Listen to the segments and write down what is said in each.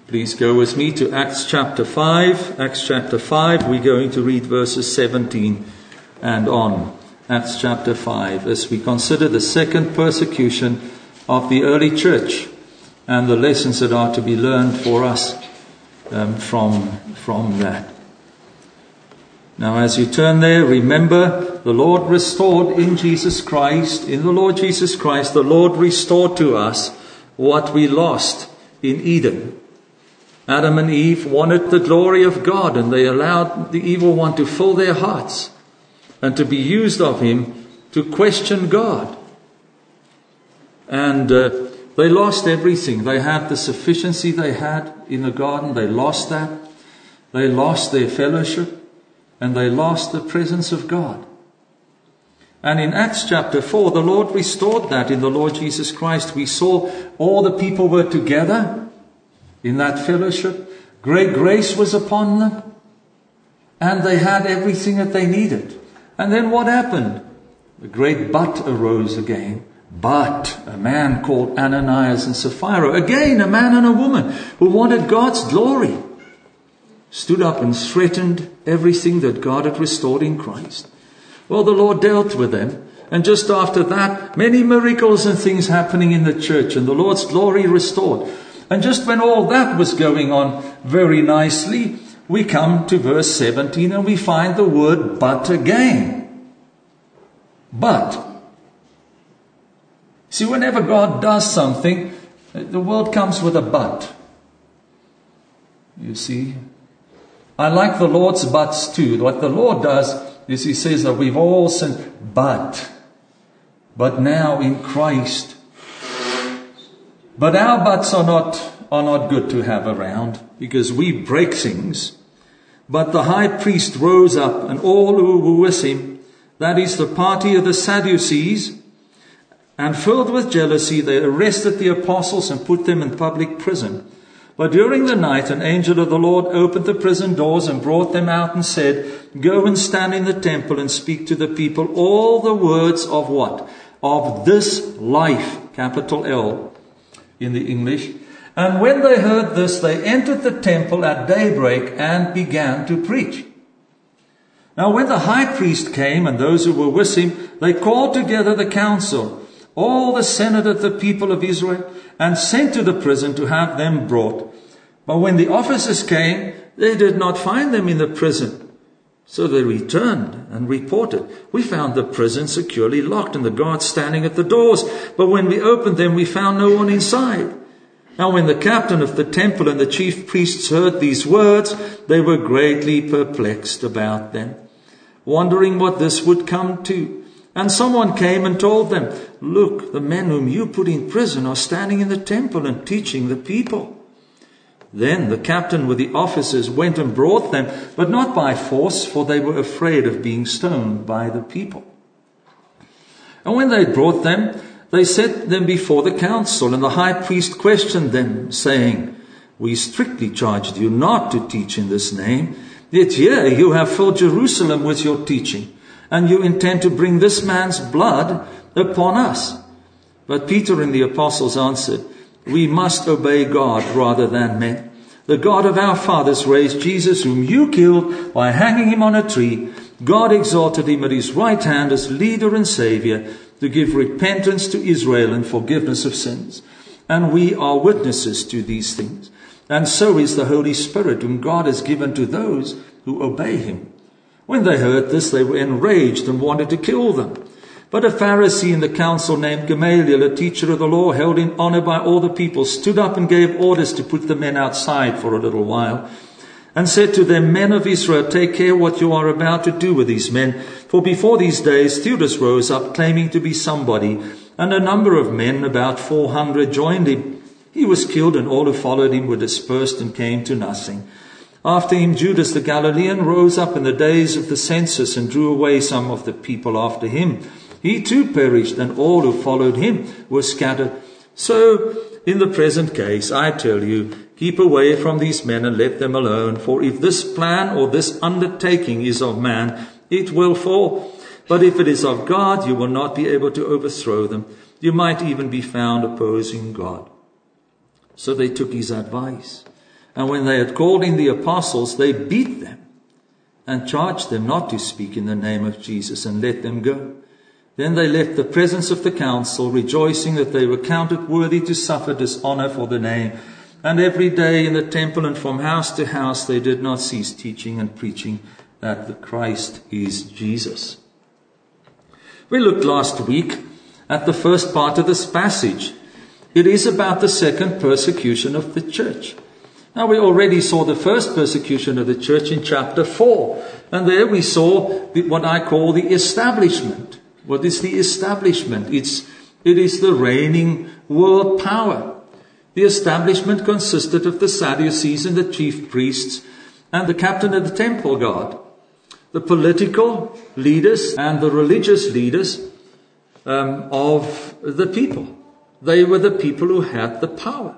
Please go with me to Acts chapter 5. Acts chapter 5, we're going to read verses 17 and on. Acts chapter 5, as we consider the second persecution of the early church and the lessons that are to be learned for us from that. Now, as you turn there, remember the Lord restored in Jesus Christ, in the Lord Jesus Christ, the Lord restored to us what we lost in Eden. Adam and Eve wanted the glory of God, and they allowed the evil one to fill their hearts and to be used of him to question God. And they lost everything. They had the sufficiency they had in the garden. They lost that. They lost their fellowship. And they lost the presence of God. And in Acts chapter 4, the Lord restored that in the Lord Jesus Christ. We saw all the people were together in that fellowship. Great grace was upon them. And they had everything that they needed. And then what happened? The great but arose again. But a man called Ananias and Sapphira, again a man and a woman who wanted God's glory, stood up and threatened everything that God had restored in Christ. Well, the Lord dealt with them. And just after that, many miracles and things happening in the church, and the Lord's glory restored. And just when all that was going on very nicely, we come to verse 17 and we find the word but again. But. See, whenever God does something, the world comes with a but. You see, I like the Lord's buts too. What the Lord does is He says that we've all sinned, but now in Christ. But our buts are not good to have around, because we break things. But the high priest rose up, and all who were with him, that is the party of the Sadducees, and filled with jealousy, they arrested the apostles and put them in public prison. But during the night, an angel of the Lord opened the prison doors and brought them out and said, "Go and stand in the temple and speak to the people all the words of" what? "Of this life," capital L in the English. And when they heard this, they entered the temple at daybreak and began to preach. Now when the high priest came and those who were with him, they called together the council, all the senate of the people of Israel, and sent to the prison to have them brought. But when the officers came, they did not find them in the prison. So they returned and reported, "We found the prison securely locked and the guards standing at the doors. But when we opened them, we found no one inside." Now when the captain of the temple and the chief priests heard these words, they were greatly perplexed about them, wondering what this would come to. And someone came and told them, "Look, the men whom you put in prison are standing in the temple and teaching the people." Then the captain with the officers went and brought them, but not by force, for they were afraid of being stoned by the people. And when they brought them, they set them before the council, and the high priest questioned them, saying, "We strictly charged you not to teach in this name, yet here you have filled Jerusalem with your teaching, and you intend to bring this man's blood upon us." But Peter and the apostles answered, "We must obey God rather than men. The God of our fathers raised Jesus, whom you killed by hanging him on a tree. God exalted him at his right hand as leader and savior to give repentance to Israel and forgiveness of sins. And we are witnesses to these things. And so is the Holy Spirit, whom God has given to those who obey him." When they heard this, they were enraged and wanted to kill them. But a Pharisee in the council named Gamaliel, a teacher of the law, held in honor by all the people, stood up and gave orders to put the men outside for a little while, and said to them, "Men of Israel, take care what you are about to do with these men. For before these days Theudas rose up, claiming to be somebody, and a number of men, about 400, joined him. He was killed, and all who followed him were dispersed and came to nothing. After him, Judas the Galilean rose up in the days of the census and drew away some of the people after him. He too perished, and all who followed him were scattered. So, in the present case, I tell you, keep away from these men and let them alone. For if this plan or this undertaking is of man, it will fall. But if it is of God, you will not be able to overthrow them. You might even be found opposing God." So they took his advice. And when they had called in the apostles, they beat them and charged them not to speak in the name of Jesus, and let them go. Then they left the presence of the council, rejoicing that they were counted worthy to suffer dishonor for the name. And every day in the temple and from house to house they did not cease teaching and preaching that the Christ is Jesus. We looked last week at the first part of this passage. It is about the second persecution of the church. Now, we already saw the first persecution of the church in chapter 4. And there we saw what I call the establishment. What is the establishment? It is the reigning world power. The establishment consisted of the Sadducees and the chief priests and the captain of the temple guard, the political leaders and the religious leaders of the people. They were the people who had the power.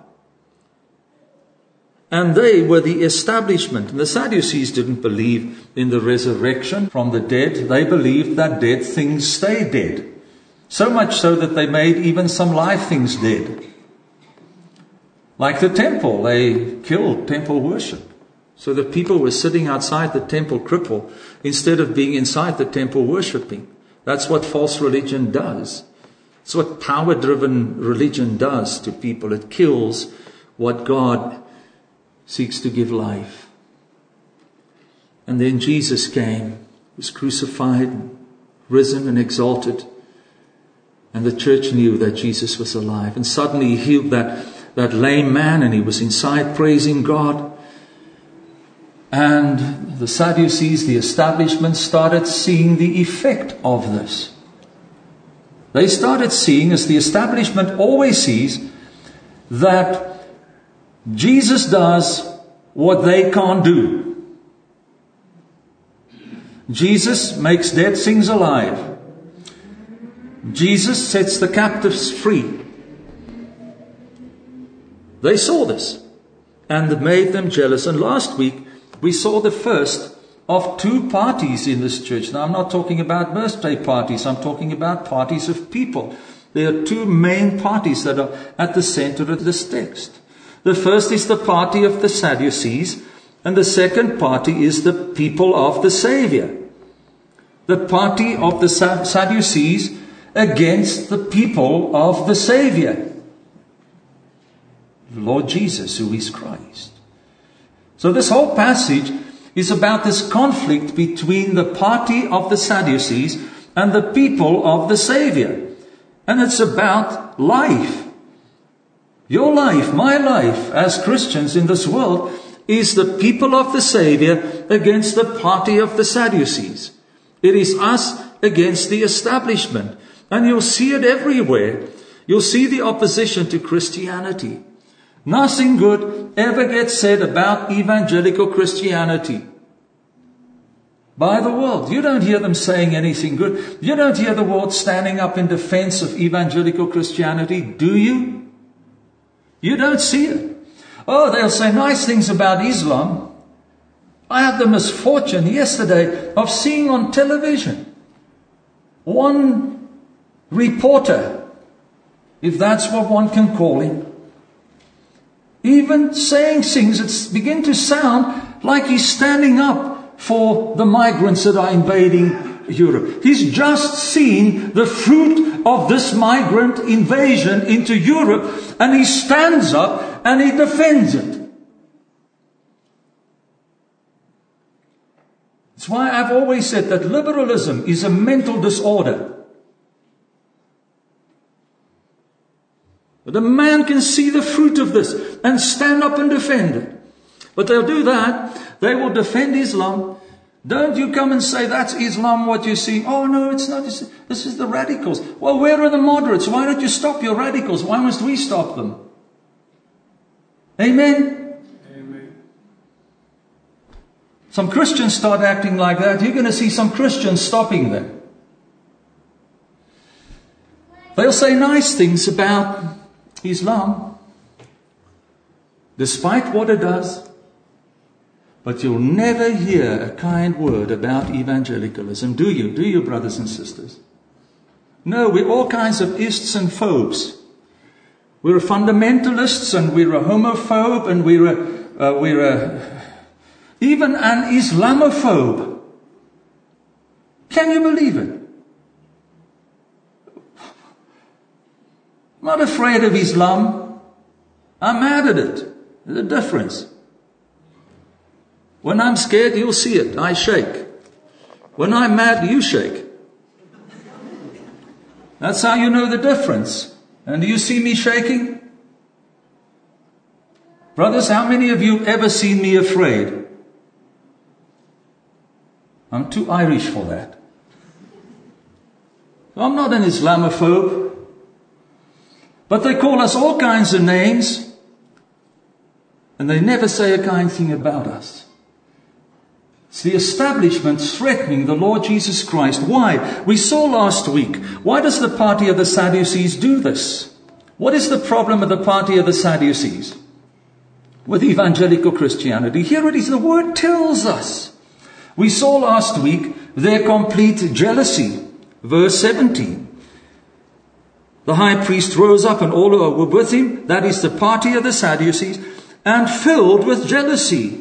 And they were the establishment. And the Sadducees didn't believe in the resurrection from the dead. They believed that dead things stay dead. So much so that they made even some live things dead. Like the temple, they killed temple worship. So the people were sitting outside the temple cripple instead of being inside the temple worshipping. That's what false religion does. It's what power-driven religion does to people. It kills what God seeks to give life. And then Jesus came, was crucified, risen and exalted. And the church knew that Jesus was alive. And suddenly he healed that lame man, and he was inside praising God. And the Sadducees, the establishment, started seeing the effect of this. They started seeing, as the establishment always sees, that Jesus does what they can't do. Jesus makes dead things alive. Jesus sets the captives free. They saw this and it made them jealous. And last week we saw the first of two parties in this church. Now, I'm not talking about birthday parties. I'm talking about parties of people. There are two main parties that are at the center of this text. The first is the party of the Sadducees, and the second party is the people of the Savior. The party of the Sadducees against the people of the Savior, the Lord Jesus, who is Christ. So this whole passage is about this conflict between the party of the Sadducees and the people of the Savior. And it's about life. Your life, my life, as Christians in this world, is the people of the Savior against the party of the Sadducees. It is us against the establishment. And you'll see it everywhere. You'll see the opposition to Christianity. Nothing good ever gets said about evangelical Christianity by the world. You don't hear them saying anything good. You don't hear the world standing up in defense of evangelical Christianity, do you? You don't see it. Oh, they'll say nice things about Islam. I had the misfortune yesterday of seeing on television one reporter, if that's what one can call him, even saying things that begin to sound like he's standing up for the migrants that are invading Europe. He's just seen the fruit of this migrant invasion into Europe, and he stands up and he defends it. That's why I've always said that liberalism is a mental disorder. But a man can see the fruit of this and stand up and defend it. But they'll do that. They will defend Islam. Don't you come and say, that's Islam what you see. Oh, no, it's not. This is the radicals. Well, where are the moderates? Why don't you stop your radicals? Why must we stop them? Amen? Amen. Some Christians start acting like that. You're going to see some Christians stopping them. They'll say nice things about Islam, despite what it does. But you'll never hear a kind word about evangelicalism, do you? Do you, brothers and sisters? No, we're all kinds of ists and phobes. We're fundamentalists, and we're a homophobe, and we're even an Islamophobe. Can you believe it? I'm not afraid of Islam. I'm mad at it. There's a difference. When I'm scared, you'll see it. I shake. When I'm mad, you shake. That's how you know the difference. And do you see me shaking? Brothers, how many of you have ever seen me afraid? I'm too Irish for that. So I'm not an Islamophobe. But they call us all kinds of names. And they never say a kind thing about us. It's the establishment threatening the Lord Jesus Christ. Why? We saw last week. Why does the party of the Sadducees do this? What is the problem of the party of the Sadducees with evangelical Christianity? Here it is. The word tells us. We saw last week their complete jealousy. Verse 17. The high priest rose up and all who were with him, that is the party of the Sadducees, and filled with jealousy.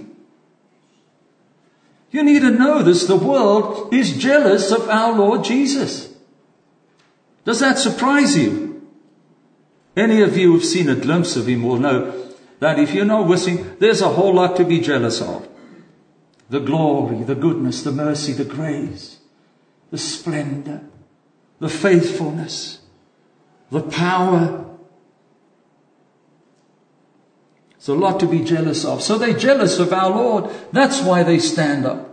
You need to know this. The world is jealous of our Lord Jesus. Does that surprise you? Any of you who've seen a glimpse of him will know that if you're not with him, there's a whole lot to be jealous of. The glory, the goodness, the mercy, the grace, the splendor, the faithfulness, the power. It's a lot to be jealous of. So they're jealous of our Lord. That's why they stand up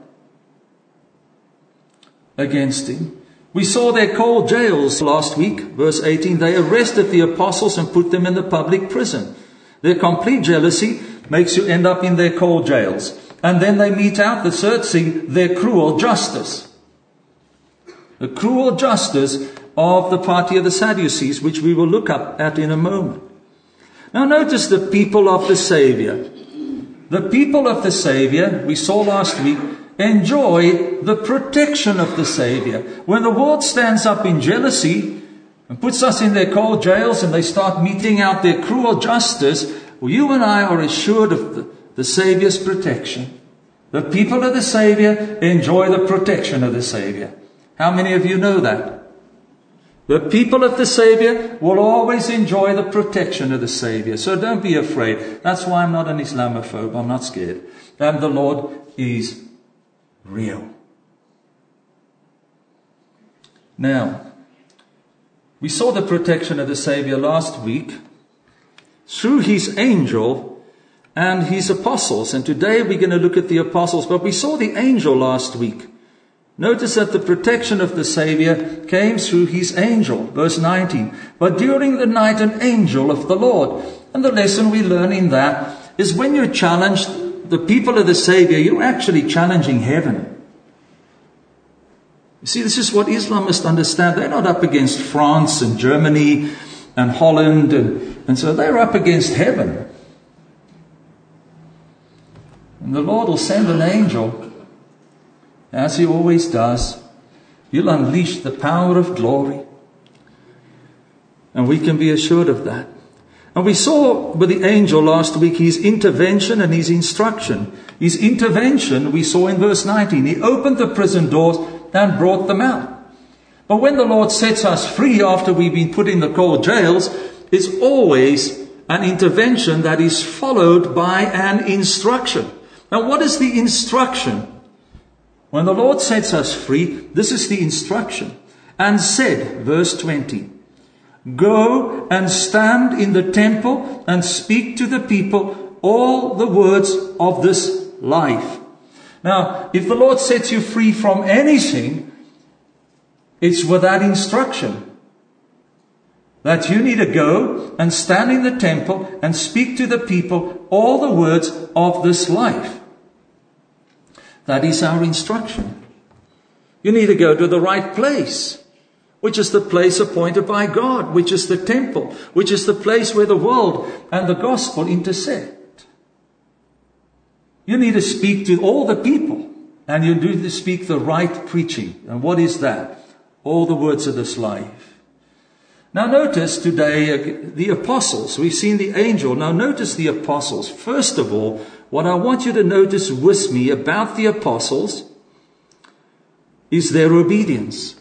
against him. We saw their cold jails last week, verse 18. They arrested the apostles and put them in the public prison. Their complete jealousy makes you end up in their cold jails. And then they mete out the third thing, their cruel justice. The cruel justice of the party of the Sadducees, which we will look up at in a moment. Now notice the people of the Savior. The people of the Savior, we saw last week, enjoy the protection of the Savior. When the world stands up in jealousy and puts us in their cold jails and they start meting out their cruel justice, well, you and I are assured of the Savior's protection. The people of the Savior enjoy the protection of the Savior. How many of you know that? The people of the Savior will always enjoy the protection of the Savior. So don't be afraid. That's why I'm not an Islamophobe. I'm not scared. And the Lord is real. Now, we saw the protection of the Savior last week through his angel and his apostles. And today we're going to look at the apostles. But we saw the angel last week. Notice that the protection of the Savior came through his angel. Verse 19. But during the night an angel of the Lord. And the lesson we learn in that is when you challenge the people of the Savior, you're actually challenging heaven. You see, this is what Islam must understand. They're not up against France and Germany and Holland. And so they're up against heaven. And the Lord will send an angel. As he always does, he'll unleash the power of glory. And we can be assured of that. And we saw with the angel last week his intervention and his instruction. His intervention we saw in verse 19. He opened the prison doors and brought them out. But when the Lord sets us free after we've been put in the cold jails, it's always an intervention that is followed by an instruction. Now what is the instruction? When the Lord sets us free, this is the instruction. And said, verse 20, go and stand in the temple and speak to the people all the words of this life. Now, if the Lord sets you free from anything, it's with that instruction. That you need to go and stand in the temple and speak to the people all the words of this life. That is our instruction. You need to go to the right place, which is the place appointed by God, which is the temple, which is the place where the world and the gospel intersect. You need to speak to all the people, and you need to speak the right preaching. And what is that? All the words of this life. Now notice today the apostles. We've seen the angel. Now notice the apostles. First of all, what I want you to notice with me about the apostles is their obedience.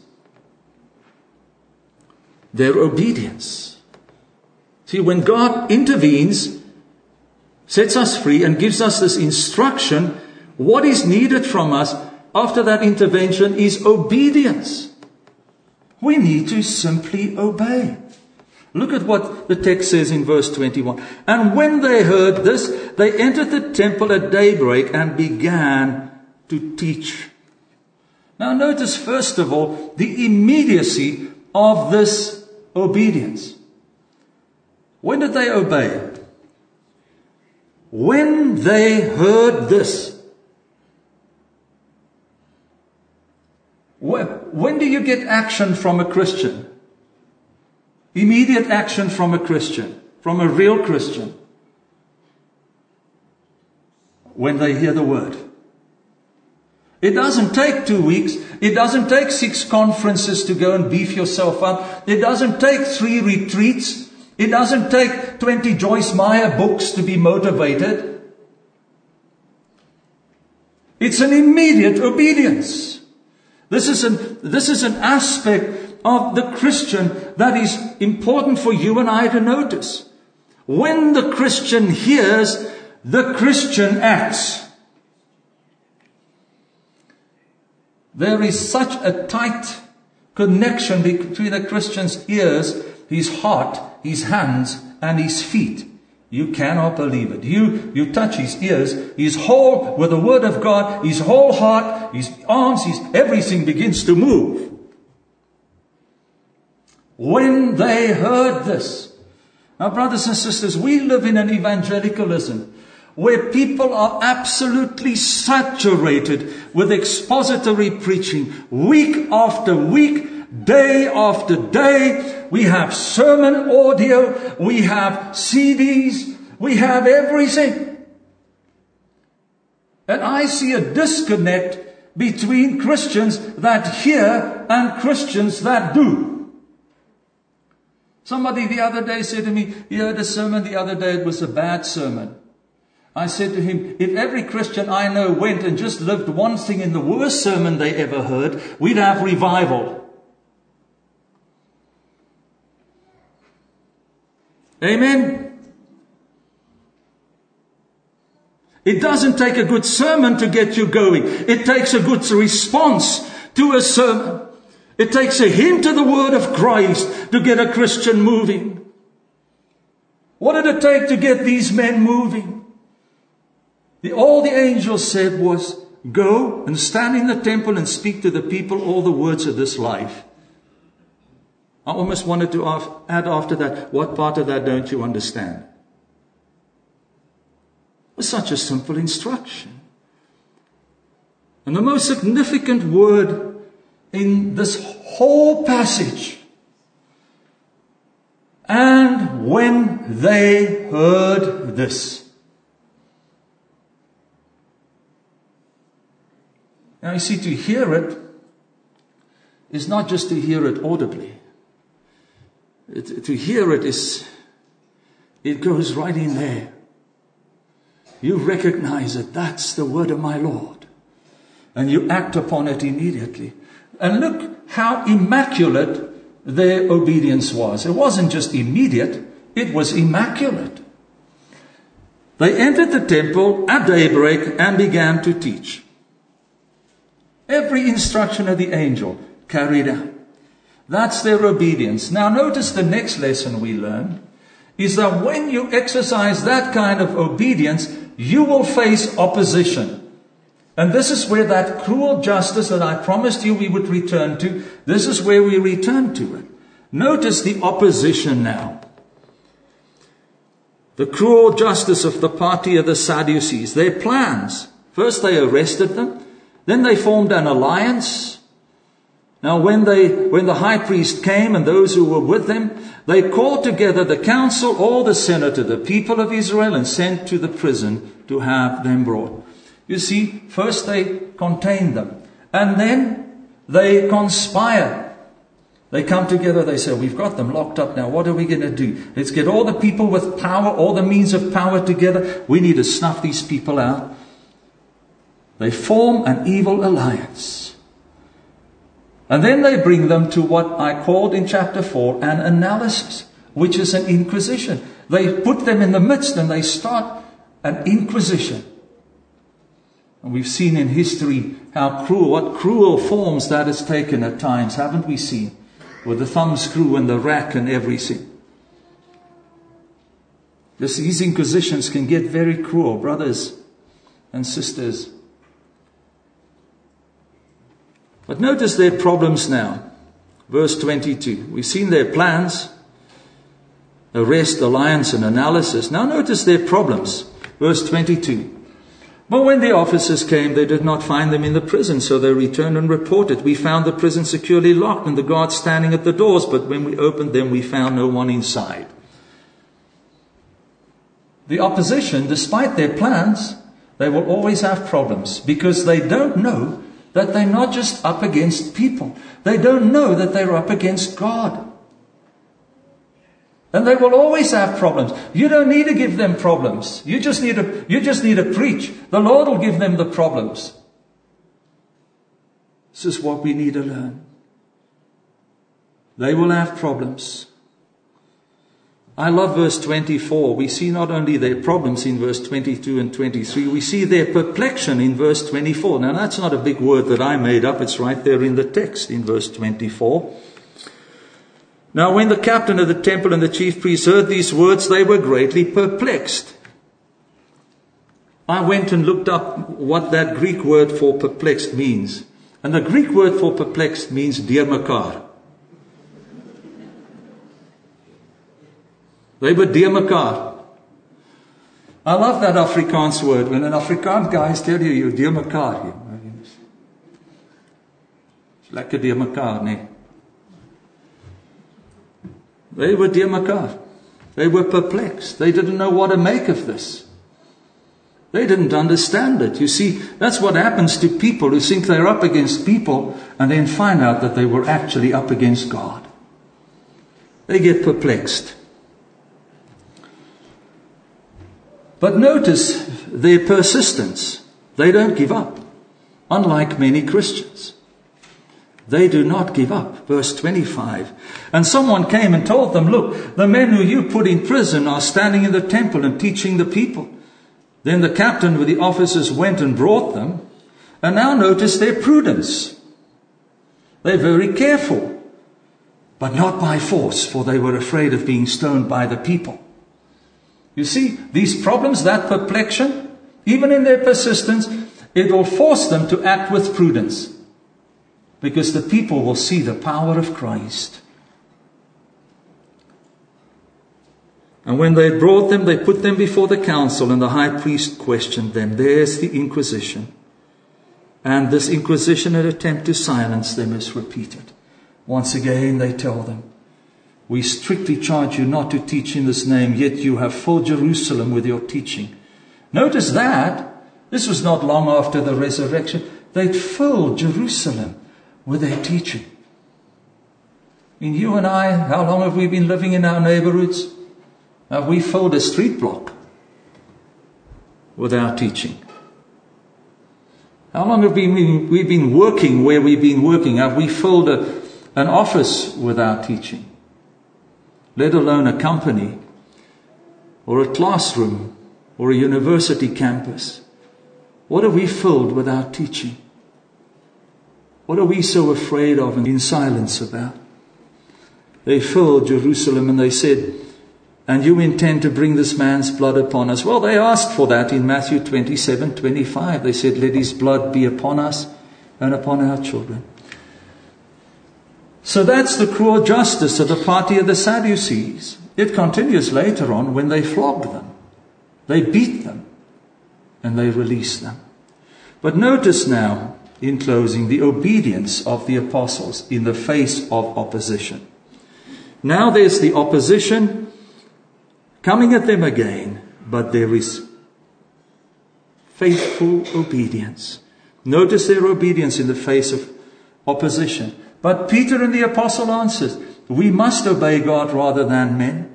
Their obedience. See, when God intervenes, sets us free and gives us this instruction, what is needed from us after that intervention is obedience. We need to simply obey. Look at what the text says in verse 21. And when they heard this, they entered the temple at daybreak and began to teach. Now notice first of all the immediacy of this obedience. When did they obey? When they heard this. When do you get action from a Christian? Immediate action from a Christian, from a real Christian. When they hear the word. It doesn't take 2 weeks. It doesn't take 6 conferences to go and beef yourself up. It doesn't take 3 retreats. It doesn't take 20 Joyce Meyer books to be motivated. It's an immediate obedience. This is an aspect of the Christian that is important for you and I to notice. When the Christian hears, the Christian acts. There is such a tight connection between a Christian's ears, his heart, his hands, and his feet. You cannot believe it. You touch his ears, his whole, with the word of God, his whole heart, his arms, everything begins to move. When they heard this. Now, brothers and sisters, we live in an evangelicalism where people are absolutely saturated with expository preaching. Week after week, day after day, we have sermon audio, we have CDs, we have everything. And I see a disconnect between Christians that hear and Christians that do. Somebody the other day said to me, he heard a sermon the other day, it was a bad sermon. I said to him, if every Christian I know went and just lived one thing in the worst sermon they ever heard, we'd have revival. Amen. It doesn't take a good sermon to get you going. It takes a good response to a sermon. It takes a hint of the word of Christ to get a Christian moving. What did it take to get these men moving? All the angels said was, go and stand in the temple and speak to the people all the words of this life. I almost wanted to add after that, what part of that don't you understand? It was such a simple instruction. And the most significant word in this whole passage, and when they heard this. Now you see, to hear it is not just to hear it audibly. To hear it it goes right in there. You recognize it. That's the word of my Lord. And you act upon it immediately. And look how immaculate their obedience was. It wasn't just immediate. It was immaculate. They entered the temple at daybreak and began to teach. Every instruction of the angel carried out. That's their obedience. Now notice the next lesson we learn is that when you exercise that kind of obedience, you will face opposition. And this is where that cruel justice that I promised you we would return to, this is where we return to it. Notice the opposition now. The cruel justice of the party of the Sadducees. Their plans. First they arrested them. Then they formed an alliance. Now when the high priest came and those who were with him, they called together the council, all the senator, the people of Israel, and sent to the prison to have them brought. You see, first they contained them. And then they conspired. They come together, they say, we've got them locked up now. What are we going to do? Let's get all the people with power, all the means of power together. We need to snuff these people out. They form an evil alliance. And then they bring them to what I called in chapter 4 an analysis, which is an inquisition. They put them in the midst and they start an inquisition. And we've seen in history what cruel forms that has taken at times, haven't we seen? With the thumbscrew and the rack and everything. These inquisitions can get very cruel, brothers and sisters. But notice their problems now. Verse 22. We've seen their plans, arrest, alliance, and analysis. Now notice their problems. Verse 22. But when the officers came, they did not find them in the prison, so they returned and reported, we found the prison securely locked and the guards standing at the doors, but when we opened them, we found no one inside. The opposition, despite their plans, they will always have problems because they don't know that they're not just up against people. They don't know that they're up against God. And they will always have problems. You don't need to give them problems. You just need to preach. The Lord will give them the problems. This is what we need to learn. They will have problems. I love verse 24. We see not only their problems in verse 22 and 23, we see their perplexion in verse 24. Now that's not a big word that I made up. It's right there in the text in verse 24. Now when the captain of the temple and the chief priests heard these words, they were greatly perplexed. I went and looked up what that Greek word for perplexed means. And the Greek word for perplexed means deurmekaar. They were deurmekaar. I love that Afrikaans word. When an Afrikaans guy tell you, you're deurmekaar. It's lekker deurmekaar, nee. They were deurmekaar. They were perplexed. They didn't know what to make of this. They didn't understand it. You see, that's what happens to people who think they're up against people and then find out that they were actually up against God. They get perplexed. But notice their persistence. They don't give up, unlike many Christians. They do not give up. Verse 25. And someone came and told them, look, the men who you put in prison are standing in the temple and teaching the people. Then the captain with the officers went and brought them. And now notice their prudence. They're very careful, but not by force, for they were afraid of being stoned by the people. You see, these problems, that perplexion, even in their persistence, it will force them to act with prudence. Because the people will see the power of Christ. And when they brought them, they put them before the council, and the high priest questioned them. There's the inquisition. And this inquisition and attempt to silence them is repeated. Once again, they tell them, we strictly charge you not to teach in this name, yet you have filled Jerusalem with your teaching. Notice that. This was not long after the resurrection. They'd filled Jerusalem with their teaching. And you and I, how long have we been living in our neighborhoods? Have we filled a street block with our teaching? How long have we been working where we've been working? Have we filled an office with our teaching? Let alone a company or a classroom or a university campus. What have we filled with our teaching? What are we so afraid of and in silence about? They filled Jerusalem and they said, and you intend to bring this man's blood upon us. Well, they asked for that in Matthew 27:25. They said, let his blood be upon us and upon our children. So that's the cruel justice of the party of the Sadducees. It continues later on when they flog them. They beat them and they release them. But notice now, in closing, the obedience of the apostles in the face of opposition. Now there's the opposition coming at them again, but there is faithful obedience. Notice their obedience in the face of opposition. But Peter and the apostle answers, we must obey God rather than men.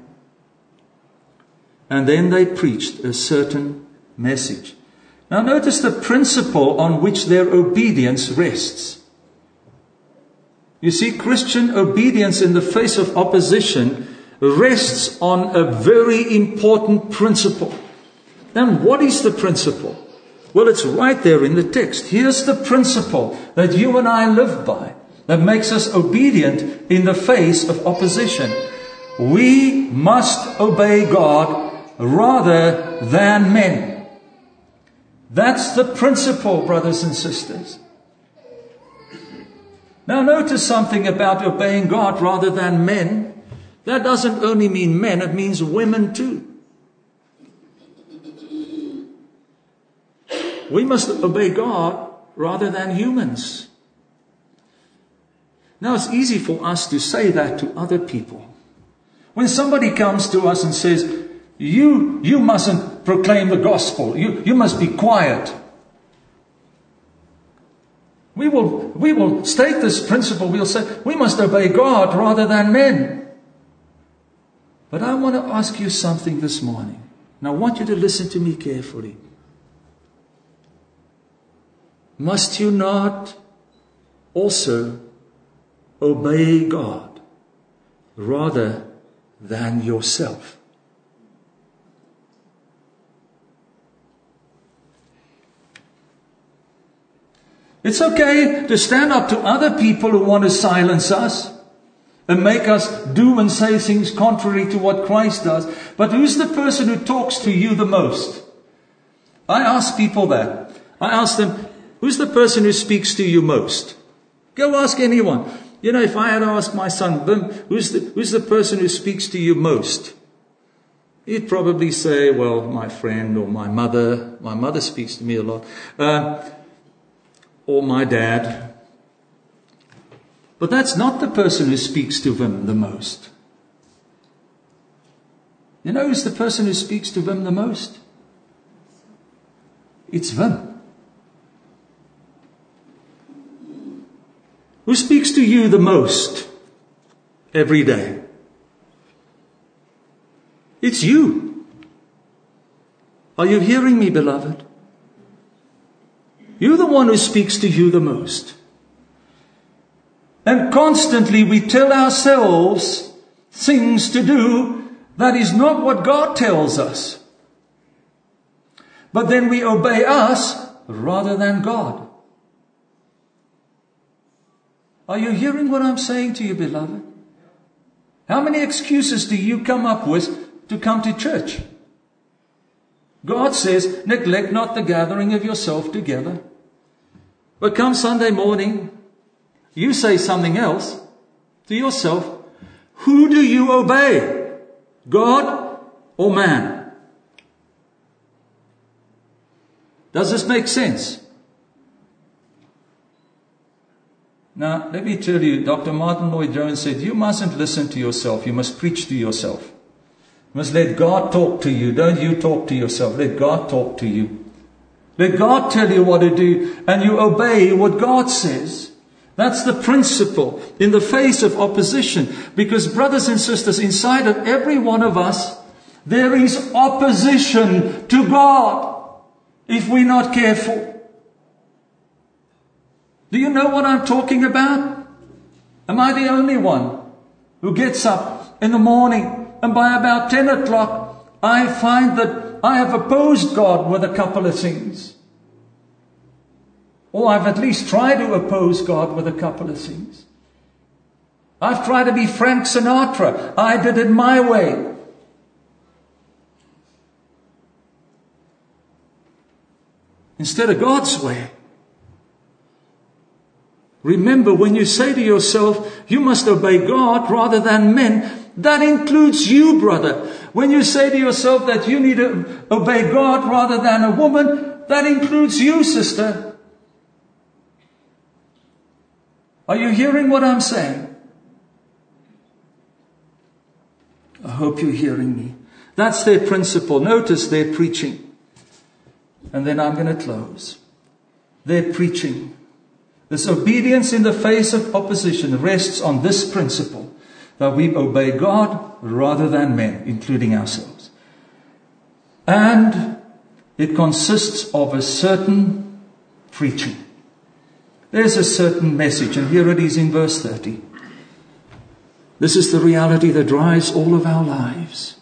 And then they preached a certain message. Now notice the principle on which their obedience rests. You see, Christian obedience in the face of opposition rests on a very important principle. And what is the principle? Well, it's right there in the text. Here's the principle that you and I live by, that makes us obedient in the face of opposition. We must obey God rather than men. That's the principle, brothers and sisters. Now notice something about obeying God rather than men. That doesn't only mean men, it means women too. We must obey God rather than humans. Now it's easy for us to say that to other people. When somebody comes to us and says, you mustn't proclaim the gospel, you must be quiet. We will state this principle. We'll say, we must obey God rather than men. But I want to ask you something this morning. And I want you to listen to me carefully. Must you not also obey God rather than yourself? It's okay to stand up to other people who want to silence us and make us do and say things contrary to what Christ does. But who's the person who talks to you the most? I ask people that. I ask them, who's the person who speaks to you most? Go ask anyone. You know, if I had to ask my son, Bim, who's the person who speaks to you most? He'd probably say, well, my friend or my mother. My mother speaks to me a lot. Or my dad. But that's not the person who speaks to Wim the most. You know who's the person who speaks to Wim the most? It's Wim. Who speaks to you the most every day? It's you. Are you hearing me, beloved? You're the one who speaks to you the most. And constantly we tell ourselves things to do that is not what God tells us. But then we obey us rather than God. Are you hearing what I'm saying to you, beloved? How many excuses do you come up with to come to church? God says, neglect not the gathering of yourself together. But come Sunday morning, you say something else to yourself. Who do you obey? God or man? Does this make sense? Now, let me tell you, Dr. Martin Lloyd-Jones said, you mustn't listen to yourself. You must preach to yourself. You must let God talk to you. Don't you talk to yourself. Let God talk to you. Let God tell you what to do, and you obey what God says. That's the principle in the face of opposition. Because, brothers and sisters, inside of every one of us, there is opposition to God if we're not careful. Do you know what I'm talking about? Am I the only one who gets up in the morning and by about 10 o'clock I find that I have opposed God with a couple of things? Or I've at least tried to oppose God with a couple of things. I've tried to be Frank Sinatra. I did it my way. Instead of God's way. Remember, when you say to yourself, you must obey God rather than men, that includes you, brother. When you say to yourself that you need to obey God rather than a woman, that includes you, sister. Are you hearing what I'm saying? I hope you're hearing me. That's their principle. Notice their preaching. And then I'm going to close. Their preaching. This obedience in the face of opposition rests on this principle, that we obey God rather than men, including ourselves. And it consists of a certain preaching. There's a certain message, and here it is in verse 30. This is the reality that drives all of our lives,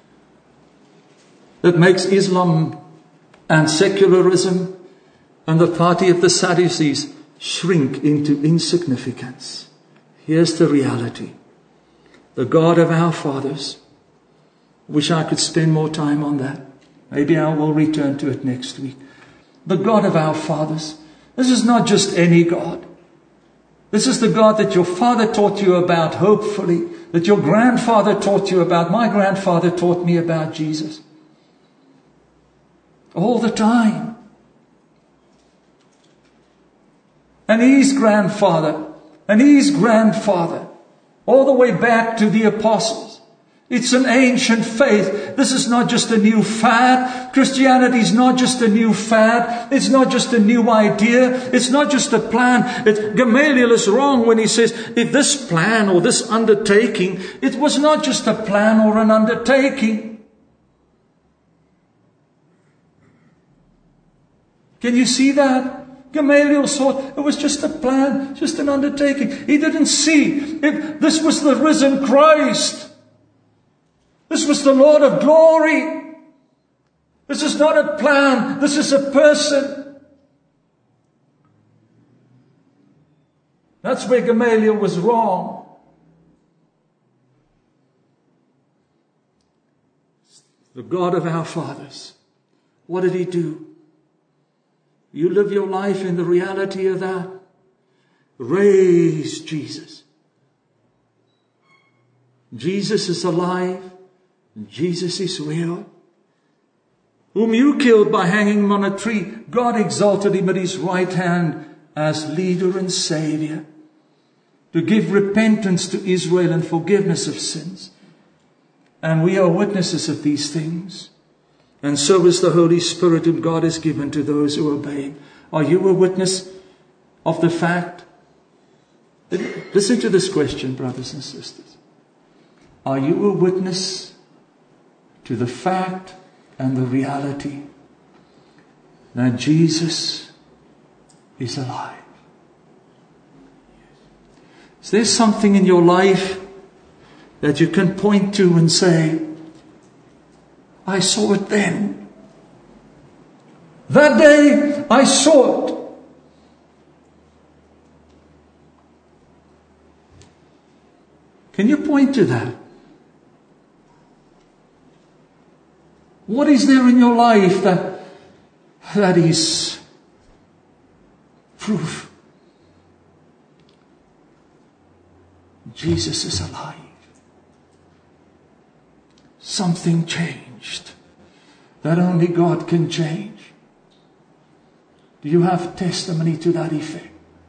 that makes Islam and secularism and the party of the Sadducees shrink into insignificance. Here's the reality. The God of our fathers. Wish I could spend more time on that. Maybe I will return to it next week. The God of our fathers. This is not just any God. This is the God that your father taught you about, hopefully, that your grandfather taught you about. My grandfather taught me about Jesus. All the time. And his grandfather, all the way back to the apostles. It's an ancient faith. This is not just a new fad. Christianity is not just a new fad. It's not just a new idea. It's not just a plan. Gamaliel is wrong when he says, if this plan or this undertaking, it was not just a plan or an undertaking. Can you see that? Gamaliel thought it was just a plan, just an undertaking. He didn't see if this was the risen Christ. This was the Lord of glory. This is not a plan. This is a person. That's where Gamaliel was wrong. The God of our fathers. What did he do? You live your life in the reality of that. Raise Jesus. Jesus is alive. Jesus is real. Whom you killed by hanging him on a tree, God exalted him at his right hand as leader and savior, to give repentance to Israel and forgiveness of sins. And we are witnesses of these things. And so is the Holy Spirit whom God has given to those who obey him. Are you a witness of the fact? Listen to this question, brothers and sisters. Are you a witness to the fact and the reality that Jesus is alive? Is there something in your life that you can point to and say, I saw it then. That day I saw it. Can you point to that? What is there in your life that is proof? Jesus is alive. Something changed that only God can change. Do you have testimony to that effect?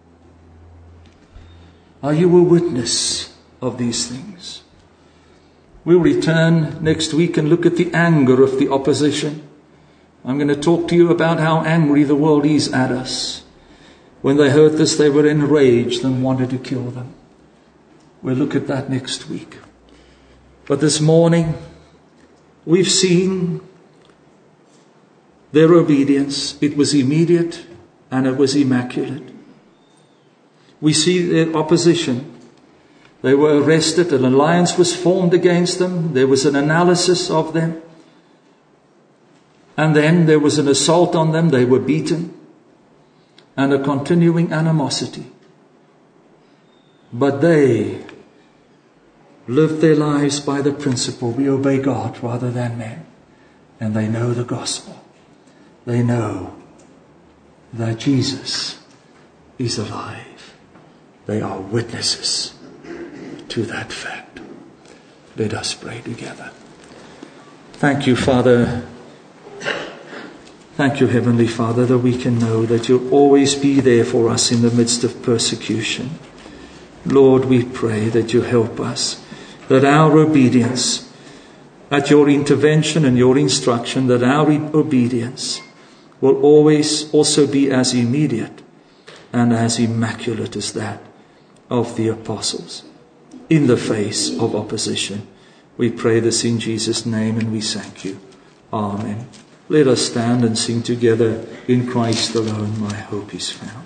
Are you a witness of these things? We'll return next week and look at the anger of the opposition. I'm going to talk to you about how angry the world is at us. When they heard this, they were enraged and wanted to kill them. We'll look at that next week. But this morning, we've seen their obedience. It was immediate and it was immaculate. We see their opposition. They were arrested. An alliance was formed against them. There was an analysis of them. And then there was an assault on them. They were beaten. And a continuing animosity. But they lived their lives by the principle, we obey God rather than men. And they know the gospel. They know that Jesus is alive. They are witnesses to that fact. Let us pray together. Thank you, Father. Thank you, Heavenly Father, that we can know that you'll always be there for us in the midst of persecution. Lord, we pray that you help us, that our obedience, at your intervention and your instruction, that our obedience will always also be as immediate and as immaculate as that of the apostles in the face of opposition. We pray this in Jesus' name, and we thank you. Amen. Let us stand and sing together, "In Christ alone my hope is found."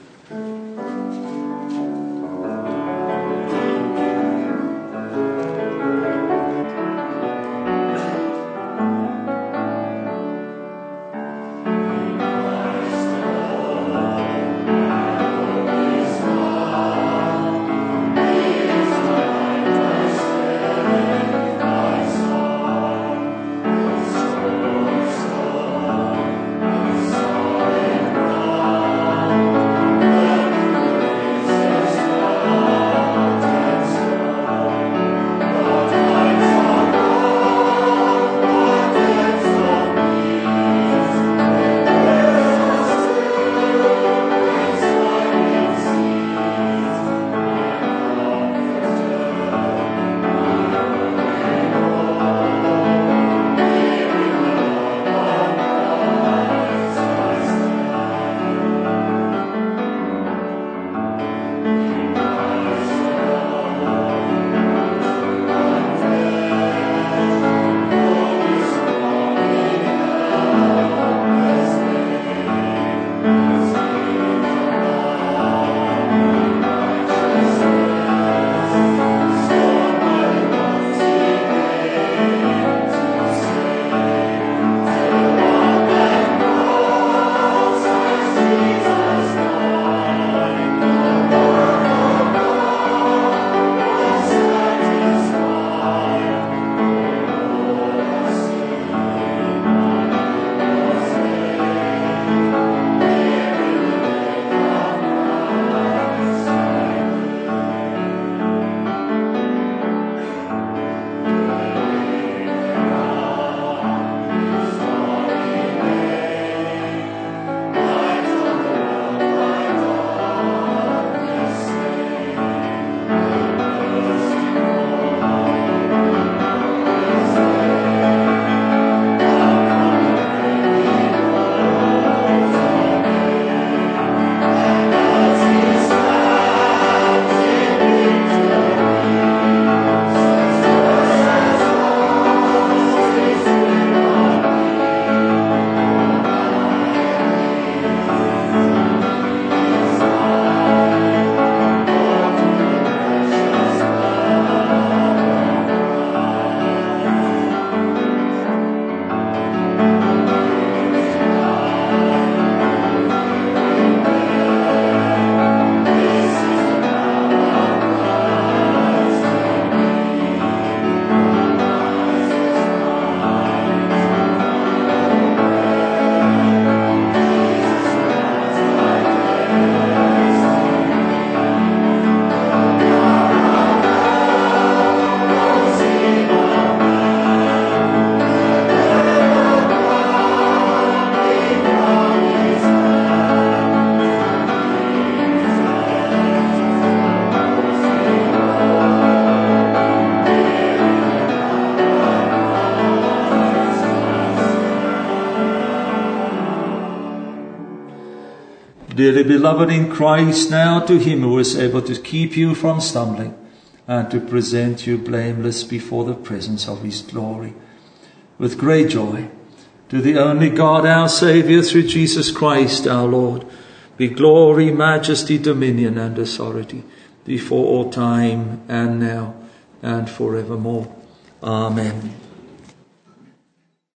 Dearly beloved in Christ, now to him who is able to keep you from stumbling and to present you blameless before the presence of his glory with great joy, to the only God our Saviour through Jesus Christ our Lord, be glory, majesty, dominion and authority before all time and now and forevermore. Amen.